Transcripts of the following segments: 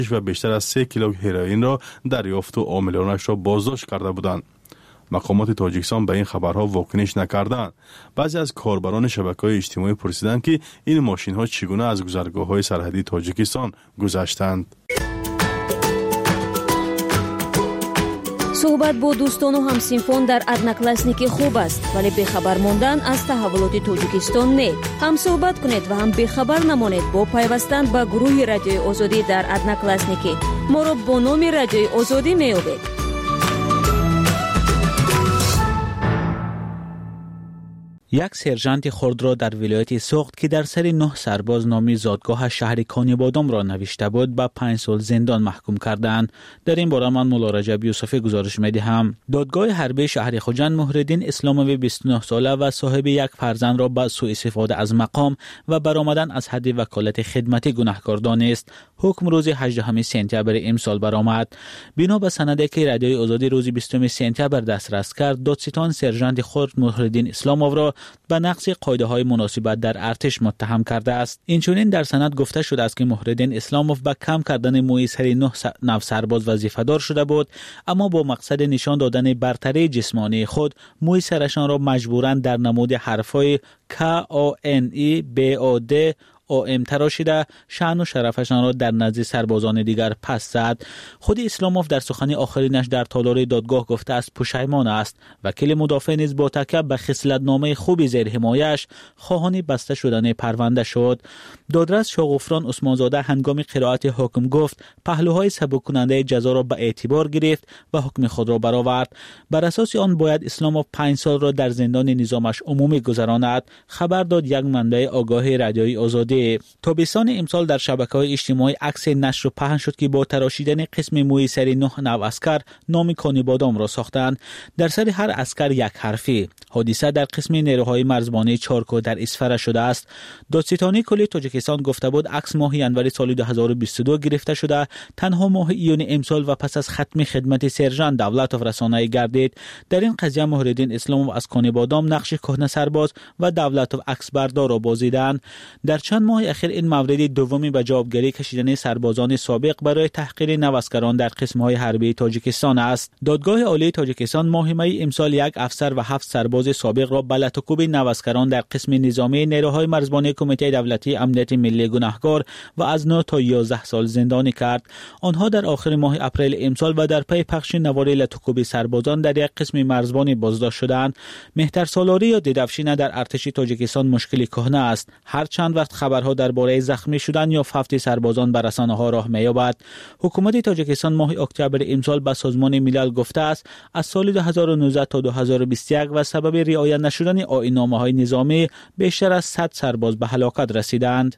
و بیشتر از 3 کیلو هروئین را دریافت و عاملانش را بازداشت کرده بودند. مقامات تاجیکستان به این خبرها واکنش نکردند. بعضی از کاربران شبکه‌های اجتماعی پرسیدند که این ماشین‌ها چگونه از گذرگاه‌های سرحدی تاجیکستان گذشتند. صحبت با دوستان و همسینفان در ادناکلاسنیکی خوب است، ولی بخبر ماندن از تحولات تاجیکستان نه. هم صحبت کنید و هم بخبر نمانید با پیوستن به گروه رادیوی آزادی در ادناکلاسنیکی. ما را با نام رادیوی آزادی می‌یابید. یک سرژانت خرد را در ولایت سوخت که در سر 9 سرباز نامی زادگاه شهر کانیبادام را نوشته بود به 5 سال زندان محکوم کردند. در این باره من مولا رجب یوسفی گزارش می‌دهم. دادگاه حربی شهر خوجند مهرالدین اسلاموی 29 ساله و صاحب یک فرزند را به سوء استفاده از مقام و برآمدن از حد وکالت خدمتی گناهکار دانست. حکم روز 18 سپتامبر امسال برآمد. بنا به سندی که رادیوی آزادی روز 20 سپتامبر دسترس کرد، دادستان سرژانت خرد مهرالدین اسلاموف را به نقض قاعده‌های مناسبت در ارتش متهم کرده است. اینچنین در سند گفته شده است که مهرالدین اسلاموف به کم کردن موی سر 9 سرباز وظیفه‌دار شده بود، اما با مقصد نشان دادن برتری جسمانی خود موی سرشان را مجبوراً در نمود حرف‌های KANE BAD تراشیده شأن و شرفشان را در نزد سربازان دیگر پس زد. خود اسلاموف در سخن آخرینش در تالار دادگاه گفته است پشیمان است. وکیل مدافع نیز با تکیه به خصلت‌نامه خوبی زیر حمایش خواهان بسته شدن پرونده شد. دادرس شاغفران عثمانزاده هنگام قرائت حکم گفت پهلوهای سبک کننده جزا را به اعتبار گرفت و حکم خود را برآورد. بر اساس آن باید اسلاموف 5 سال را در زندان نظامش عمومی گذراند، خبر داد یک منبع آگاه رادیوی آزادی. تابستان امسال در شبکه‌های اجتماعی عکس نشر و پهن شد که با تراشیدن قسم موی سر 9 نو عسکر نام کانیبادام را ساختند. در سر هر عسکر یک حرفی. حادثه در قسم نیروهای مرزبانی چارکو در اسفره شده است. دادستانی کلی تاجیکستان گفته بود عکس ماه ینوری سال 2022 گرفته شده. تنها ماه ایون امسال و پس از ختم خدمت سرژانت دولتوف رسانه‌ای گردید. در این قضیه مهرالدین اسلاموف از کانیبادام نقش کهنه سرباز و دولتوف عکس بردار را بازیدند. در چند ماه اخیر این مورد دومی به جوابگیری کشیدن سربازان سابق برای تحقیر نواسگران در قسم‌های حربی تاجیکستان است. دادگاه عالی تاجیکستان ماه می امسال یک افسر و 7 سرباز سابق را به لطوکوب نواسگران در قسم نظامی نیروهای مرزبانی کمیته دولتی امنیت ملی گناهکار و از 9 تا 11 سال زندانی کرد. آنها در آخر ماه اپریل امسال و در پی پخش نوار لطوکوب سربازان در یک قسم مرزبانی بازداشت شدند. مهترسالاری یا دیدفشینه در ارتش تاجیکستان مشکلی کهنه است. هر چند وقت خبرها درباره زخمی شدن یا فوت سربازان بر رسانه‌ها راه می‌یابد. حکومت تاجیکستان ماه اکتبر امسال به سازمان ملل گفته است از سال 2019 تا 2021 و سبب رعایت نشدن آیین‌نامه‌های نظامی بیشتر از 100 سرباز به هلاکت رسیدند.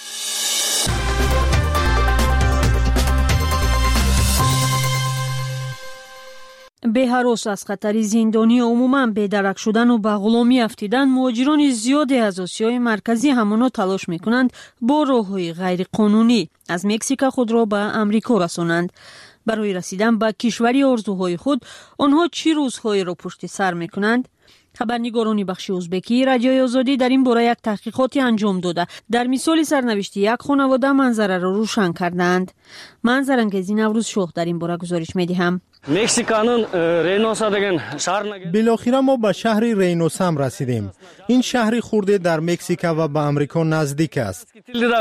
به‌هراس از خطر زندانی عموماً بی‌درک شدن و به غلامی افتیدن، مهاجران زیادی از آسیای مرکزی همانا تلاش می‌کنند با راه‌های غیر قانونی از مکزیک خود را به امریکا رسانند. برای رسیدن به کشوری آرزوهای خود آنها چه روزهایی را پشت سر می‌کنند؟ خبرنگاران بخش ازبکی رادیوی آزادی در این باره یک تحقیقاتی انجام داده در مثال سرنوشت یک خانواده منظره را روشن کردند. من زرنگزی نوروز شوخ در این باره گزارش می‌دهم. بالاخره ما به شهر رینوسام رسیدیم. این شهری خورده در مکزیک و به امریکا نزدیک است.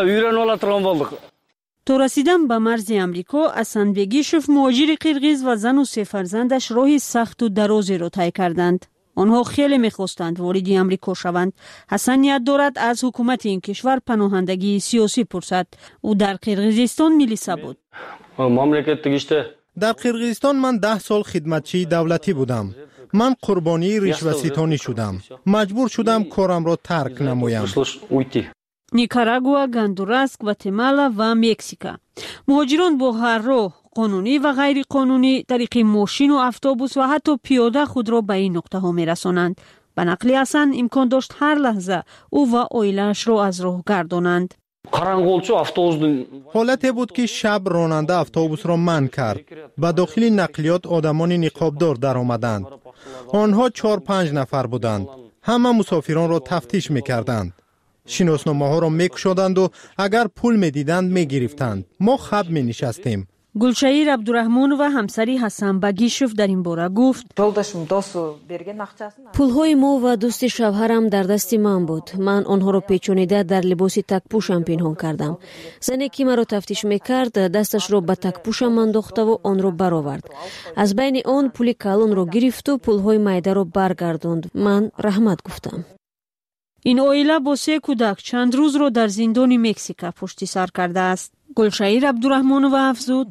تا رسیدن به مرز امریکا، حسن بگیشوف مهاجر قرقیز و زن و 3 فرزندش راهی سخت و درازی را طی کردند. آنها خیلی می‌خواستند وارد امریکا شوند. حسن نیت دارد از حکومت این کشور پناهندگی سیاسی پرسد. او در قرقیزستان میلیسا بود. در قرقیزستان من 10 سال خدمتچی دولتی بودم. من قربانی رشوه‌ستانی شدم. مجبور شدم کارم را ترک نمایم. نیکاراگوا، گاندوراس، گواتمالا و مکزیک. مهاجران با هر راه قانونی و غیر قانونی طریق ماشین و اتوبوس و حتی پیاده خود را به این نقطه ها می رسانند. به نقل حسن امکان داشت هر لحظه او و عائله‌اش را از راه گردانند. حالتی بود که شب راننده اتوبوس را منع کرد. به داخل نقلیات آدمان نقابدار در آمدند. آنها 4-5 نفر بودند. همه مسافران را تفتیش می کردند. شناسنامه ها را میکشادند و اگر پول میدیدند میگرفتند. ما خب می نشستیم. گلشهیر عبدالرحمن و همسری حسن بگیشوف در این باره گفت پولهای ما و دوست شوهرم در دست من بود. من آنها را پیچانیده در لباس تکپوشم پنهان کردم. زنی که مرا تفتیش میکرد دستش را به تکپوشم انداخته و آن را برآورد. از بین آن پول کلان را گرفت و پولهای میده را برگرداند. من رحمت گفتم. این عائله با 3 کودک چند روز را در زندان مکزیک پشت سر کرده است. گلشهیر عبدالرحمن و افزود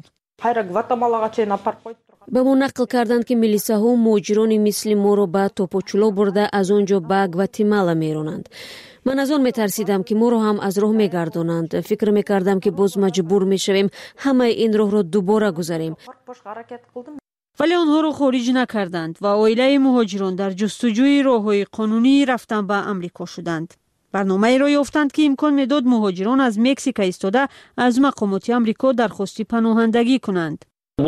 به ما نقل کردند که میلیساها مهاجران مثل ما را به توپوچولو برده از آنجا به گواتیمالا میرانند. من از آن میترسیدم که ما را هم از راه میگردانند. فکر میکردم که باز مجبور میشویم همه این راه را دوباره گذاریم. ولی آنها را خارج نکردند و عائله مهاجران در جستجوی راههای قانونی رفتن به امریکا شدند. برنامه را یافتند که امکان میداد مهاجران از مکزیک ایستاده از مقامات آمریکا درخواست پناهندگی کنند.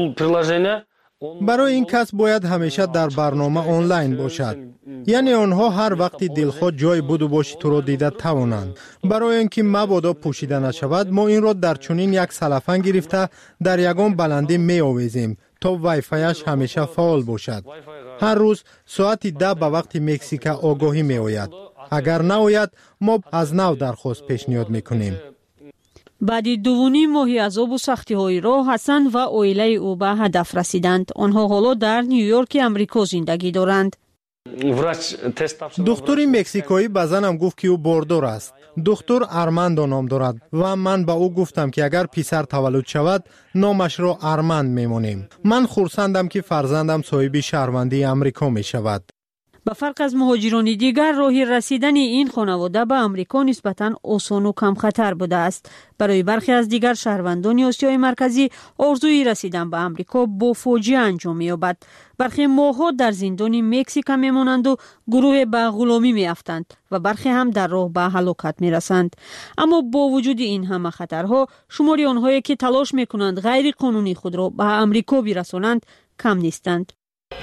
برای این کس باید همیشه در برنامه آنلاین باشد. یعنی آنها هر وقتی دلخواه جای بود و باشی تو را دیده توانند. برای اینکه مبادا پوشیده نشود ما این را در چنین یک سلفن گرفته در یگان بلندی می آویزیم تا وایفایش همیشه فعال باشد. هر روز ساعت 10 به وقت مکزیک آگاهی می آید. اگر نآید ما از نو درخواست پیشنهاد میکنیم. بعد 2.5 ماه عذاب و سختی های راه حسن و عائله او به هدف رسیدند. آنها حالا در نیویورک امریکا زندگی دارند. دکتر مکزیکایی به زنم گفت که او باردار است. دکتر ارماندو نام دارد و من به او گفتم که اگر پسر تولد شود نامش را ارماند میمانیم. من خرسندم که فرزندم صاحب شهروندی امریکا می شود. به فرق از مهاجران دیگر راه رسیدن این خانواده به امریکا نسبتاً آسان و کم خطر بوده است. برای برخی از دیگر شهروندان آسیای مرکزی آرزوی رسیدن به امریکا با فاجعه انجام می‌یابد. برخی ماه‌ها در زندان مکزیک میمانند و گروه به غلامی میافتند و برخی هم در راه به هلاکت میرسند. اما با وجود این همه خطرها شماری آنهایی که تلاش میکنند غیر قانونی خود را به امریکا برسانند کم نیستند.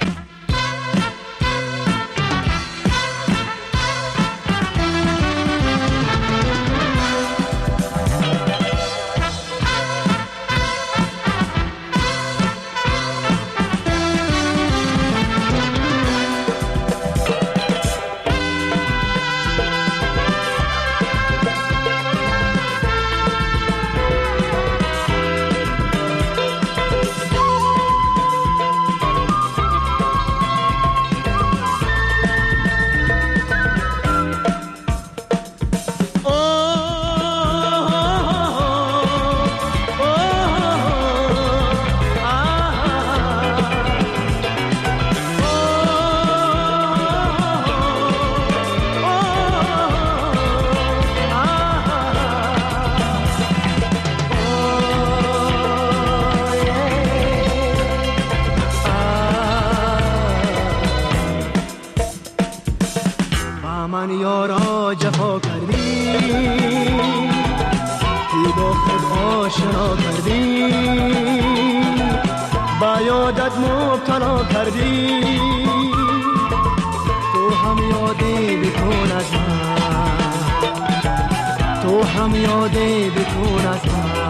من یارا جفا کردی که با خود آشنا کردی با یادت مبتلا کردی تو هم یادی بکن از من تو هم یادی بکن از من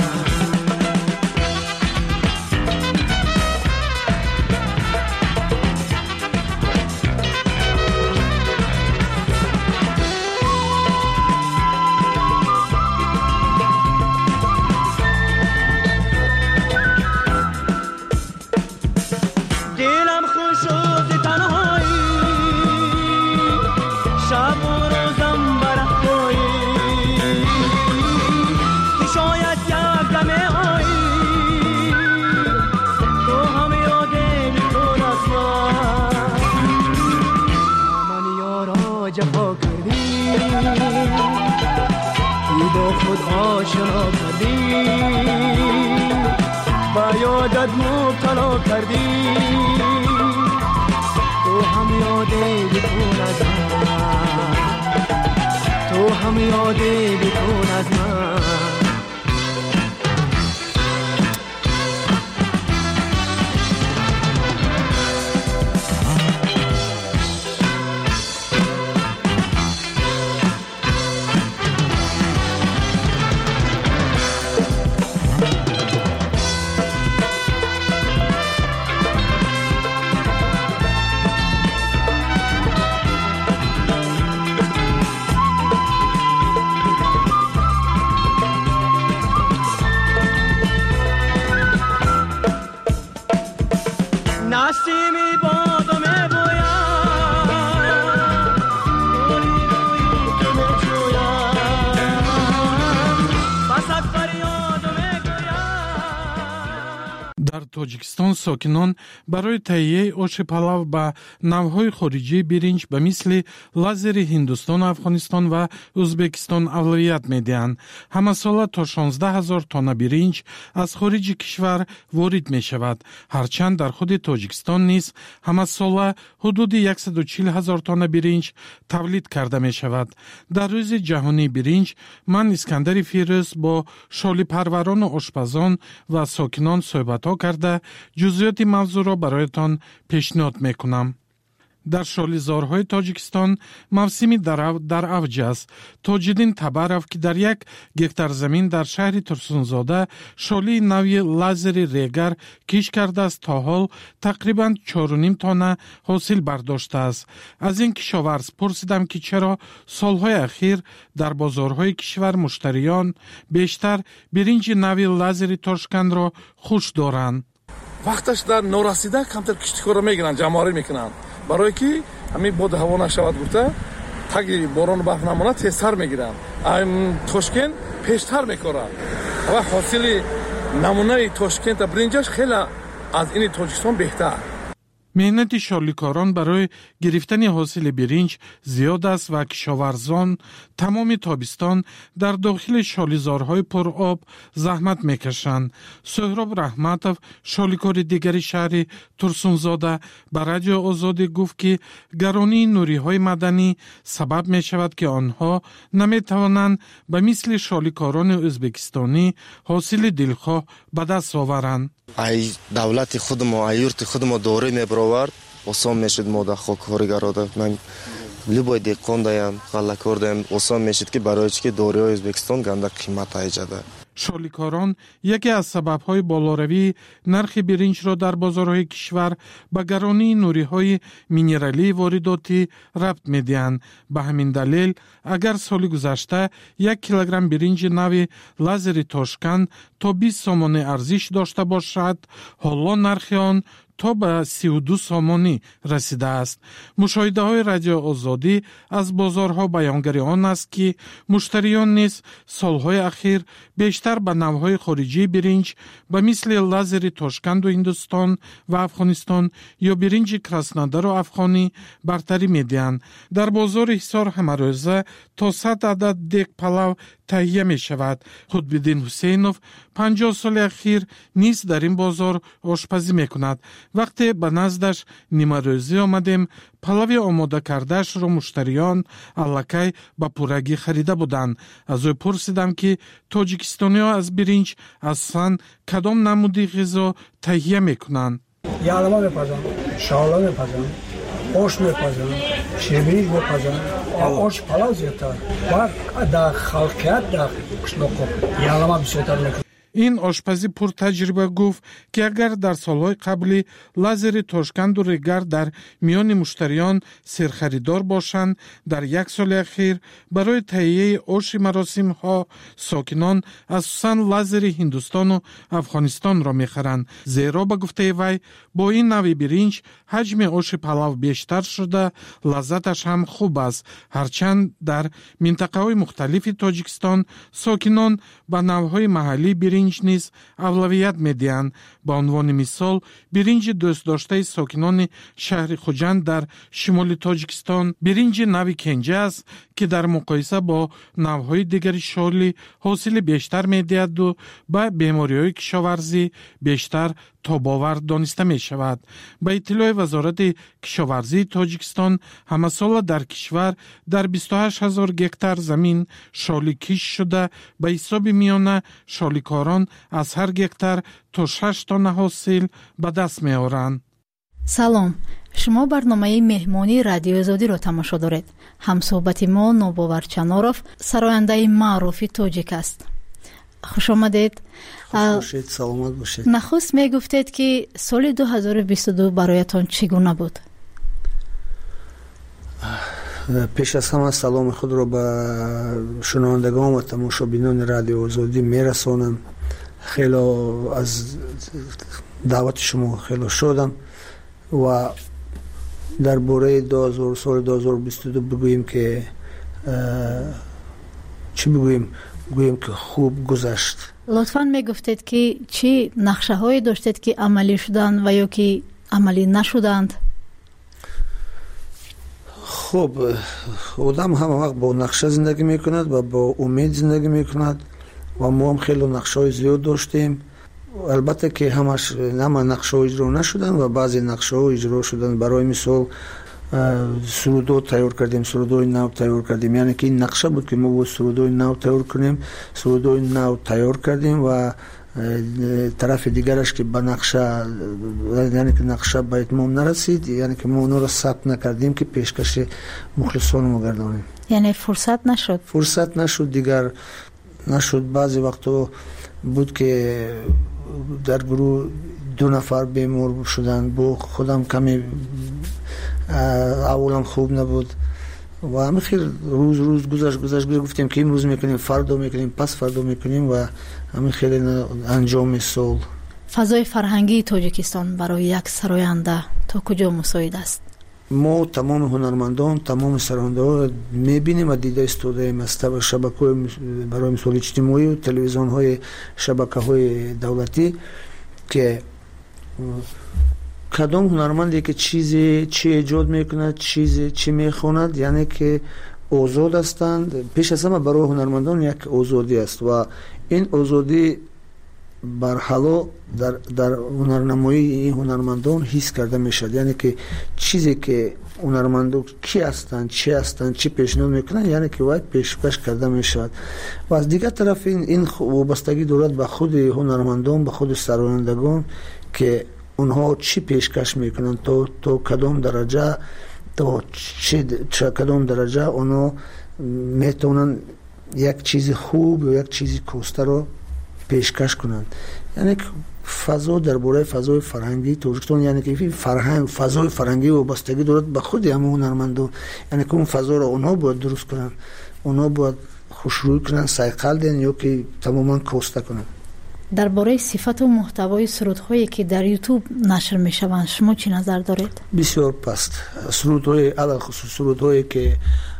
آشنا کردی با یادت مبتلا کردی تو هم یادی بکن از من تو هم یادی بکن از من дар тоҷикистон сокинон барои таҳияи оши палав ба навъҳои хориҷии биринҷ ба мисли лазери Ҳиндустону Афғонистон ва Ӯзбекистон авлавият медиҳанд. Ҳамасола то 16 000 тонна биринҷ аз хориҷи кишвар ворид мешавад. ҳарчанд дар худи тоҷикистон низ ҳамасола ҳудуди 140 000 тонна биринҷ тавлид карда мешавад. дар рӯзи ҷаҳонии биринҷ ман Искандари Фирӯз бо шолипарварону ошпазон ва сокинон суҳбатҳо карда ҷузъиёти мавзӯъро бароятон пешниҳод мекунам. дар шолизорҳои тоҷикистон мавсими дар авҷ аст. Тоҷиддин Табаров, ки дар 1 гектар замин дар шаҳри Турсунзода шолии нави лазери регар киш кардааст, то ҳол тақрибан 4,5 тонна ҳосил бардоштааст. аз ин кишоварз пурсидам, ки чаро солҳои ахир дар бозорҳои кишвар муштариён бештар биринҷи нави лазери Тошкандро хуш доранд. вақташ дар норасида камтар киштикорро мегиранд, ҷамъоварӣ мекунанд, барое ки ҳамин боди ҳаво нашавад гуфта таги борону барф намонад тезтар мегиранд. Тошкент пештар мекорад ва ҳосили намунаи Тошкента биринҷаш хеле аз ини Тоҷикистон беҳтар. меҳнати шоликорон барои гирифтани ҳосили биринҷ зиёд аст ва кишоварзон тамоми тобистон дар дохили шолизорҳои пуроб заҳмат мекашанд. Сӯҳроб Раҳматов, шоликори дигари шаҳри Турсунзода, ба Радио Озодӣ гуфт, ки гаронии нуриҳои маданӣ сабаб мешавад, ки онҳо наметавонанд ба мисли шоликорони ӯзбекистонӣ ҳосили дилхоҳ ба даст оваранд. ай давлати худмо, ай юрти худмо дорӣ мебаровард, осон мешуд мо да хокҳоригарода ман любой деҳқон даям, ғаллакор даям, осон мешуд, ки барои чи ки дориҳои Ӯзбекистон ганда қимат аҷада. шоликорон яке аз сабабҳои болоравии нархи биринҷро дар бозорҳои кишвар ба гаронии нуриҳои минералии воридотӣ рабт медиҳанд. ба ҳамин далел агар соли гузашта 1 килограмм биринҷи нави лазери Тошканд то 20 сомонӣ арзиш дошта бошад, ҳоло нархи он то ба 32 сомонӣ расидааст. мушоҳидаҳои Радио Озодӣ аз бозорҳо баёнгари он аст, ки муштариён низ солҳои ахир бештар ба навъҳои хориҷии биринҷ ба мисли лазери Тошканду Ҳиндустон ва Афғонистон ё биринҷи Краснодару афғонӣ бартарӣ медиҳанд. дар бозори Ҳисор ҳамарӯза то 100 адад дег палав таҳия мешавад. Худбиддин Ҳусейнов 50 соли ахир низ дар ин бозор ошпазӣ мекунад. вақте ба наздаш нимарӯзӣ омадем, палави омода кардаашро муштариён аллакай ба пуррагӣ харида буданд. аз ӯ пурсидам, ки тоҷикистониҳо аз биринҷ аслан кадом намуди ғизо таҳия мекунанд. ялама мепазам, шавла мепазам, ош мепазам, ширбиринҷ мепазам, ош палав зиёдтар ва дар халқият дар қишлоқо ялама бисёртар мекунам. ин ошпазӣ пуртаҷриба гуфт, ки агар дар солҳои қаблӣ лазери Тошканду регар дар миёни муштариён серхаридор бошанд, дар 1 соли ахир барои таҳияи оши маросимҳо сокинон асосан лазери Ҳиндустону Афғонистонро мехаранд. зеро ба гуфтаи вай бо ин нави биринҷ ҳаҷми оши палав бештар шуда лаззаташ ҳам хуб аст. ҳарчанд дар минтақаҳои мухталифи Тоҷикистон сокинон ба навъҳои маҳаллии биринҷ низ авлавият медиҳанд. ба унвони мисол биринҷи дӯстдоштаи сокинони шаҳри Хуҷанд дар шимоли Тоҷикистон биринҷи нави кенҷа аст, ки дар муқоиса бо навъҳои дигари шоли ҳосили бештар медиҳаду ба бемориҳои кишоварзӣ бештар тобовар дониста мешавад. ба иттилои Вазорати кишоварзии Тоҷикистон ҳамасола дар кишвар дар 28 000 гектар замин шоли киш шуда, ба ҳисоби миёна шоликорон аз ҳар гектар то 6 тонна ҳосил ба даст меоранд. салом, шумо барномаи меҳмонии Радиои Озодиро тамошо доред. ҳамсӯҳбати мо Нобовар Чаноров, сарояндаи маъруфи тоҷик аст. хуш омадед. саломат бошед. нахуст мегуфтед, ки соли 2022 бароятон чӣ гуна буд? пеш аз ҳама саломи худро ба шунавандагон ва тамошобинони Радиои Озодӣ мерасонам. хело аз даъвати шумо хело шодам ва дар бораи соли 2022 бигӯем, ки чӣ бигӯем, گوییم که خوب گذشت. لطفاً میگفتید که چی نقشه هایی داشتید که عملی شدند و یا که عملی نشدند؟ خب آدم همه وقت با نقشه زندگی میکند و با امید زندگی میکند و ما هم خیلی نقشه های زیاد داشتیم. البته که همه نقشه ها اجرا نشدن و بعضی نقشه ها اجرا شدن. برای مثال سرودو تیار کردیم، سرودوی نو تیار کردیم، یعنی که این نقشه بود که ما بود سرودوی نو تیار کنیم. سرودوی نو تیار کردیم و طرف دیگرش که به نقشه، یعنی که نقشه به اتمام نرسید، یعنی که ما اونو را ثبت نکردیم که پیشکش مخلصان ما گردانیم. یعنی فرصت نشد دیگر نشد. بعضی وقتا بود که در گروه 2 نفر بیمار شدن، با خودم کمی اولم خوب نبود و همه خیلی روز گذشت گفتیم که امروز میکنیم، فردا میکنیم، پس فردا میکنیم و همه خیلی انجام سال. فضای فرهنگی تاجیکستان برای یک سراینده تا کجا مساعد است؟ ما تمام هنرمندان، تمام سرانده ها میبینیم و دیده استودیم از شبکه برای مثال اجتماعی و تلویزیون های شبکه های دولتی که کدام هنرمندی که چی ایجاد میکند، چی میخواند، یعنی که آزاد هستند. پیش از همه برای هنرمندان یک آزادی است و این آزادی برحالا در هنرنمایی این هنرمندان حس کرده میشد. یعنی که چیزی که هنرمندان کی هستند، چی پیشنهاد میکنن، یعنی که باید پیشکش کرده میشد. و از دیگر طرف این وابستگی دارد به خود هنرمندان، به خود سرایندگان که اونها چی پیشکش میکنن، تا کدام درجه، کدام درجه اونها میتونن یک چیز خوب یا یک چیز کوسته رو پیشکش کنند. یعنی که فضا درباره فضای فرهنگی تاجیکستان، یعنی که فضای فرهنگی وابستگی دارد به خود همه هنرمندان. یعنی که اون فضا رو اونها باید درست کنن، اونها باید خوشروی کنن، سایقل دین یا که تماما کوسته کنن. درباره صفت و محتوای سرودهایی که در یوتیوب نشر میشوند شما چی نظر دارید؟ بسیار پست. سرودهای علاوه خصوص سرودهایی که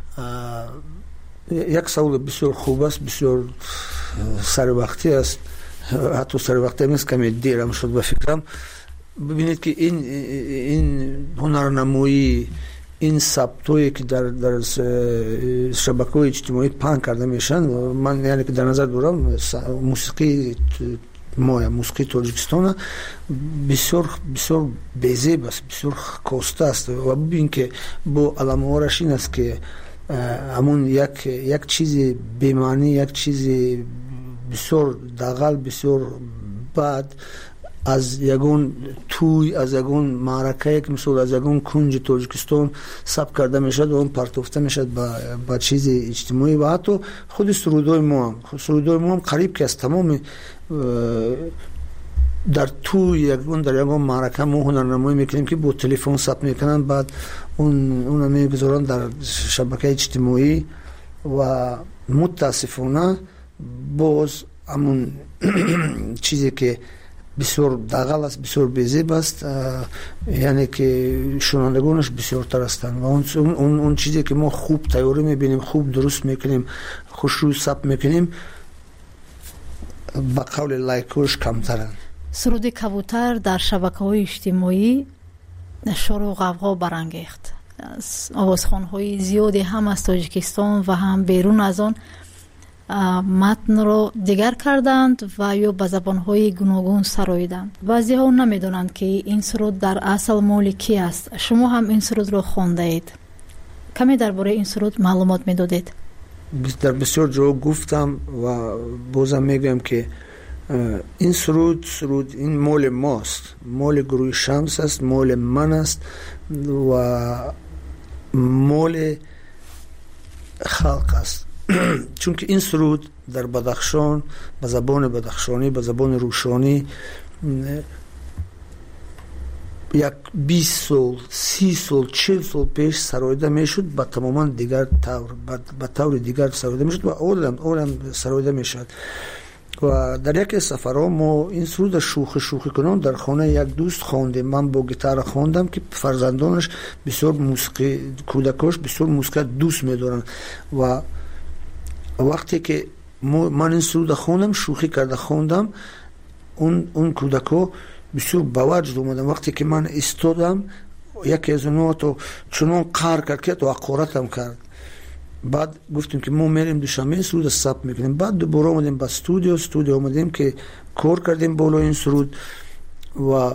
یک سوال بسیار خوب است، بسیار سر وقتی است، حتی سر وقتی نیست، کمی دیرم شد به فکرم. ببینید که این هنرنمایی، این ثبتایی که در شبکه‌های اجتماعی پهن کرده میشن، من یعنی که در نظر دارم موسیقی تاجیکستان بسیار بی‌زیب است، بسیار کوسته است و ببین که با علامه‌هاش این است که همون یک چیز بی‌معنی، یک چیز بسیار دغل، بسیار بد از یگون توی، از یگون معرکه که مثلا از یگون کنج تاجیکستان ثبت کرده میشد و اون پرتافته میشد با چیز اجتماعی. و حتی خود سرودهای ما هم قریب که از تمام در توی یگون معرکه ما هنرنمایی میکنیم که با تلفن ثبت میکنن، بعد اون میگذارن در شبکه اجتماعی و متاسفانه باز همون چیزی که بسیار دغل است، بسیار بی‌زیب است، یعنی که شنوندگانش بسیار تر هستند و اون چیزی که ما خوب تیاری میبینیم، خوب درست میکنیم، خوشروی ثبت میکنیم، با قول لایکوش کمترن. سرود کبوتر در شبکه‌های اجتماعی شور و غوغا برانگیخت. آوازخوان‌های زیادی هم از تاجیکستان و هم بیرون از آن متن رو دیگر کردند و یا به زبان‌های گوناگون سراییدند. بعضی‌ها نمی‌دانند که این سرود در اصل مال کی است. شما هم این سرود رو خوانده اید. کمی درباره این سرود معلومات می‌دادید؟ در بسیار جا گفتم و بازم میگم که این سرود این مال ماست، مال گروه شمس است، مال من است و مال خلق است. چون که این سرود در بدخشان به زبان بدخشانی، به زبان روشانی یک 20 سال، 30 سال، 40 سال پیش سراییده میشد، با تماما دیگر طور دیگر سراییده میشد و اولم سراییده میشد. و در یک سفرها ما این سرود شوخی کنم در خانه یک دوست خواندیم. من با گیتار خواندم که فرزندانش بسیار موسیقی، کودکاش بسیار موسیقی دوست می‌دارن و وقتی که من این سرود خوندم، شوخی کرده خوندم. اون کودکو بسیار باوجد اومدن. وقتی که من ایستادم یکی از اونها تو چنان قهر کرد که تو حقارتم کرد. بعد گفتیم که ما میریم دوشنبه سرود ثبت میکنیم. بعد دوباره اومدیم با استودیو اومدیم که کار کردیم بالا این سرود و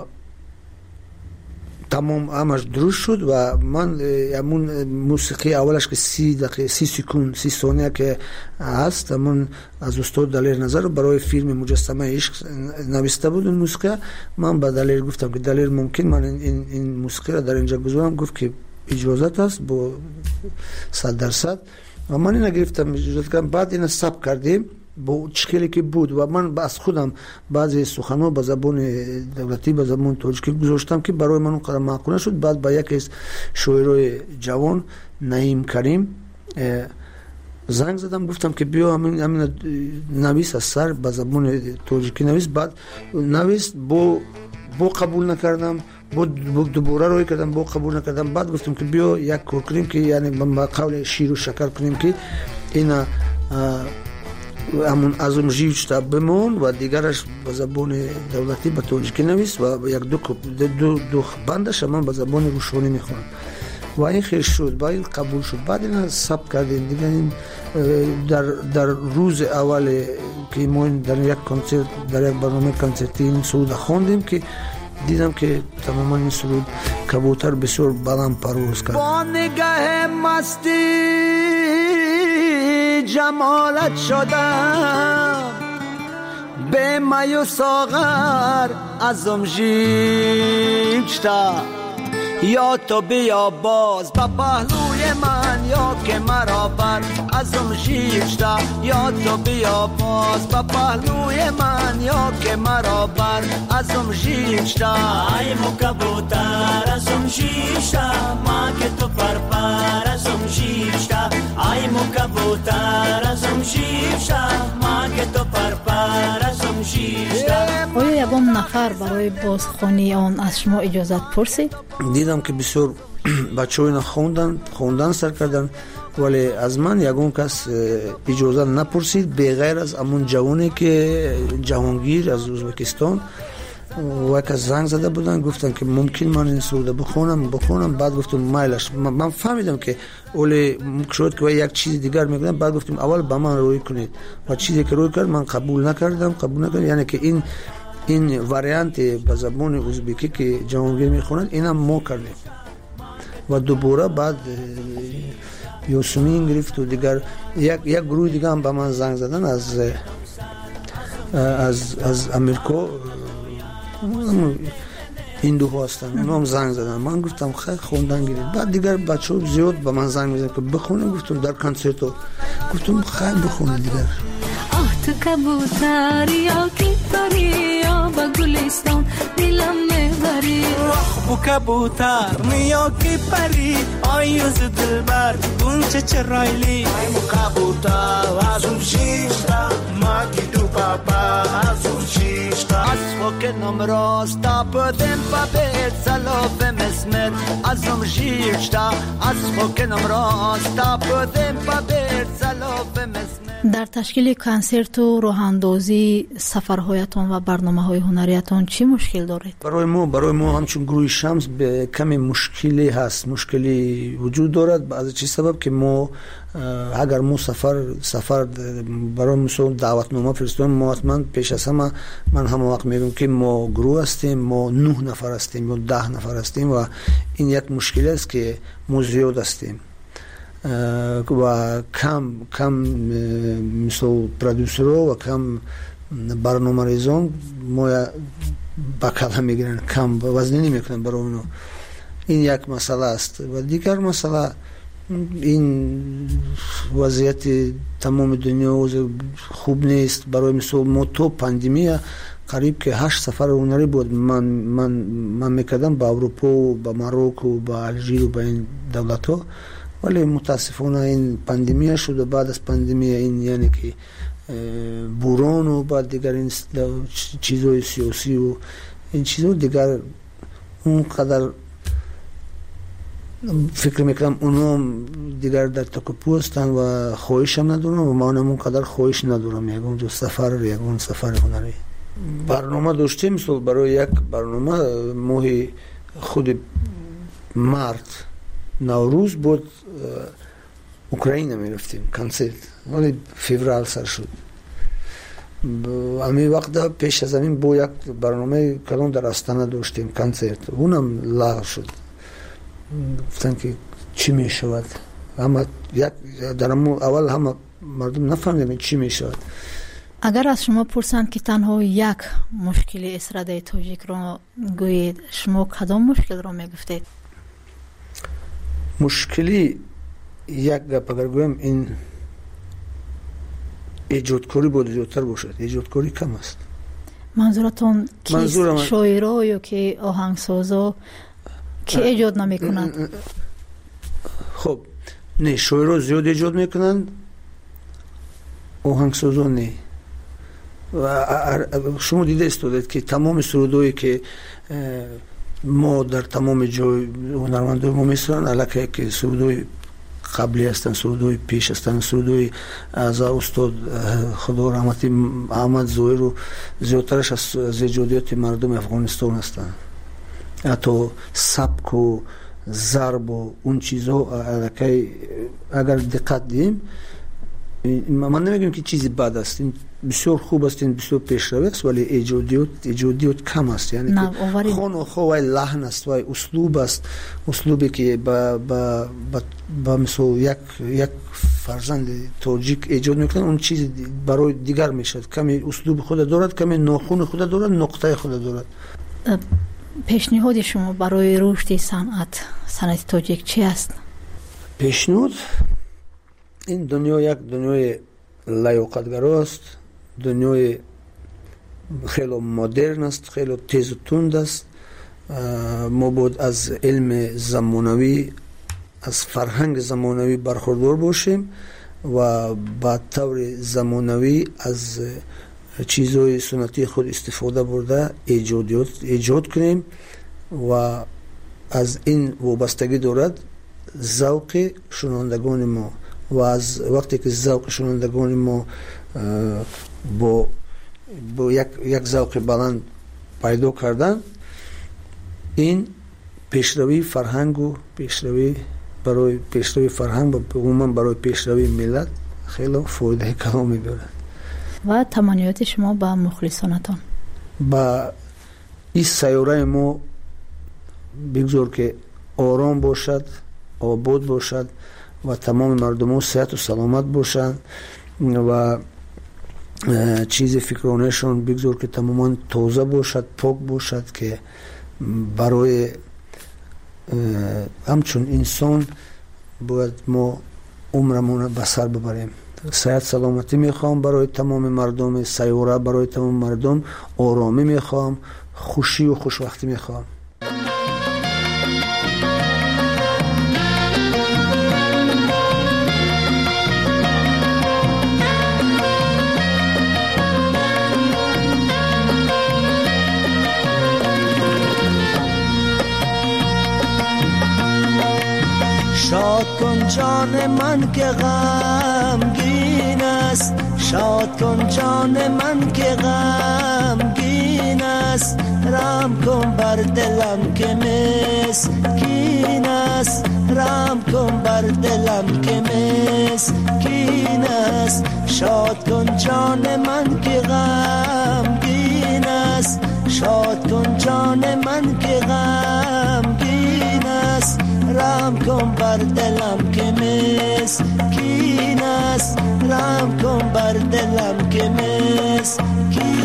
تمام همش درست شد. و من همون موسیقی اولش که 30 دقیقه 30 سکند 30 ثانیه که هست، من از استاد دلیر نظر برای فیلم مجسمه عشق نوشته بود. اون موسیقی من به دلیر گفتم که دلیر ممکن من این موسیقی را در اینجا بذارم؟ گفت که اجازت است با 100%. و من اینو گرفتم اجازت کردم. بعد اینو ثبت کردیم با چکلی که بود و من از خودم بعضی سخن‌ها به زبان دولتی به زبان تاجیکی گذاشتم که برای من اونقدر معقول شد. بعد با یکی از شاعرای جوان نعیم کریم زنگ زدم، گفتم که بیا همین نویس از سر به زبان تاجیکی نویس. بعد نویس با قبول نکردم، با دوباره روی کردم، با قبول نکردم. بعد گفتم که بیا یک کار کنیم که یعنی با قول شیر و شکر کنیم که اینا همون ازم جیوچتا بمون و دیگرش به زبان دولتی به تاجیکی نویس و یک دو بندش من به زبان روشانی میخونم و این خیر شد. با این قبول شد. بعد این ثبت کردیم دیگه. این در روز اول که ما در یک کنسرت در یک برنامه کنسرتی این سرود خوندیم که دیدم که تماما این سرود کبوتر بسیار بلند پرواز کرد. با نگاه مستی جمالت شدم، به می و ساغر ازم جیچتا، یا تو بیا باز با پهلوی من یا که مرا بر ازم جیچتا، یا تو بیا باز با پهلوی من یا که مرا بر ازم جیچتا. ای مو کبوتر ازم جیچتا، ما که تو پر ازم جیچتا. ای مو کبوتر ازم جیچتا، ما که تو پر ازم جیچتا. آیا یگان نفر برای بازخوانی آن از شما اجازت پرسید؟ دیدم که بسیار بچه ها خوندن سر کردن، ولی از من یگان کس اجازت نپرسید بغیر از امون جوانی که جهانگیر از ازبکستان و که زنگ زده بودن گفتن که ممکن من این سروده بخونم. بعد گفتم مایلش من فهمیدم که اولی شد که یک چیز دیگر میگن. بعد گفتم اول با من روی کنید و چیزی که روی کرد من قبول نکردم. یعنی که این واریانت به زبان ازبکی که جهانگیر میخونند اینم ما کردیم و دوباره بعد یوسمین گرفت و دیگر یک گروه دیگه هم به من زنگ زدن از امریکا، هندو هستن، اونا هم زنگ زدن. من گفتم خیلی خوندن گیرید. بعد دیگر بچه ها زیاد به من زنگ میزنن که بخونم. گفتم در کنسرت گفتم خیلی بخونم دیگر. تو کبوتر یا کیتاری یا با گلستان دلم میبری، بو کبوتر یا کی پری آیوز دلبر گونچه چرایلی. ای مو کبوتر ازم شیشتا، ما کی دو پاپا ازم شیشتا. از فوکنم راستا پدم پاپت سلاف مسمت ازم شیشتا. از فوکنم راستا پدم پاپت سلاف مسمت. در تشکیل کنسرت و راهاندازی سفرهایتان و برنامه‌های هنریتان چی مشکل دارید؟ برای ما همچون گروه شمس به کمی مشکلی هست، مشکلی وجود دارد. از چه سبب که ما اگر ما سفر برای مثلا دعوتنامه فرستادیم، ما حتما پیش از همه من همه وقت میگم که ما گروه هستیم، ما 9 نفر هستیم یا 10 نفر هستیم و این یک مشکلی است که ما زیاد هستیم و کم مثل پرودوسرها و کم برنامه‌ریزان ما با کلام میگیرن، کم وزنی نمیکنن برای اونو. این یک مسئله است. و دیگر مسئله این وضعیت تمام دنیا خوب نیست. برای مثل ما تو پاندمی قریب که 8 سفر هنری بود من میکردم با اروپا و با مراکش و با الژیر و با این دولت ها، ولی متاسفانه این پاندمی شد و بعد از پاندمی این یعنی که بوران و بعد دیگر این چیزهای سیاسی و این چیزها دیگر اونقدر فکر میکنم اونا دیگر در تکاپو هستند و خواهش هم ندارم و من هم اونقدر خواهش ندارم یکون دو سفر یکون سفر هنری. برنامه داشتیم مثل برای یک برنامه ماه خود مارت نوروز بود اوکراین میرفتیم کنسرت، ولی فوریه سر شد. همین وقت پیش از همین با یک برنامه کلان در استانه داشتیم کنسرت، اونم لغو شد. گفتن که چی می شود؟ اما در اول همه مردم نفهمیدن چی می شود. اگر از شما پرسند که تنها یک مشکل استراده تاجیک را گویید، شما کدام مشکل را می گفتید؟ مشکلی یک گپ اگر گویم این ایجادکاری بود زیادتر باشد. ایجادکاری کم است. منظورتون کیست؟ شاعرها یا که آهنگسازا که ایجاد نمی کنند؟ خب نه، شاعرها زیاد ایجاد می کنند، آهنگسازا نه. و شما دیده استودید که تمام سرودایی که ما در تمام جای هنرمندان ما میسرن علاقه که سرودای قبلی هستن، سرودای پیش هستن، سرودای از استاد خدا رحمتی احمد ظاهر و زیادترش از ایجادیات مردم افغانستان هستن. حتی سبک و ضرب و اون چیزها علاقه اگر دقت دیم، من نمیگم که چیزی بد است، این بسیار خوب است، این بسیار پیشرو است، ولی ایجادیات کم است. یعنی که خون و خواه لحن است و اسلوب است، اسلوبی که با مثل یک فرزند تاجیک ایجاد میکنن، اون چیز برای دیگر میشد. کمی اسلوب خود دارد، کمی ناخون خود دارد، نقطه خود دارد. پیشنهاد شما برای رشد صنعت تاجیک چی است؟ پیشنهاد این دنیا یک دنیای لیاقتگرا است، دنیای خیلی مدرن است، خیلی تیز و تند است. ما باید از علم زمانوی، از فرهنگ زمانوی برخوردار باشیم و با طور زمانوی از چیزهای سنتی خود استفاده برده ایجاد کنیم و از این وابستگی دارد ذوق شنوندگان ما. و از وقتی که ذوق شنوندگان ما با یک ذوق بلند پیدا کردن، این پیشروی فرهنگ و پیشروی فرهنگ و عموما برای پیشروی ملت خیلی فایده کلامی دارد. و تمنیات شما با مخلصانتان؟ با این سیاره ما بگذار که آرام باشد، آباد باشد و تمام مردم ها صحت و سلامت باشند و چیز فکرانشان بگذار که تماما تازه باشد، پاک باشد، که برای همچون انسان باید ما عمرمون به سر ببریم. صحت سلامتی میخوام برای تمام مردم سیاره، برای تمام مردم آرامی میخوام، خوشی و خوشوقتی میخوام. شاد کن جان من که غمگین است، شاد کن جان من که غمگین است، رحم کن بر دلم که مسکین است، رحم کن بر دلم که مسکین است. شاد کن جان من که غمگین است، شاد کن جان من که غمگین است، رحم کن بر دلم که مسکین است، رحم کن بر دلم که مسکین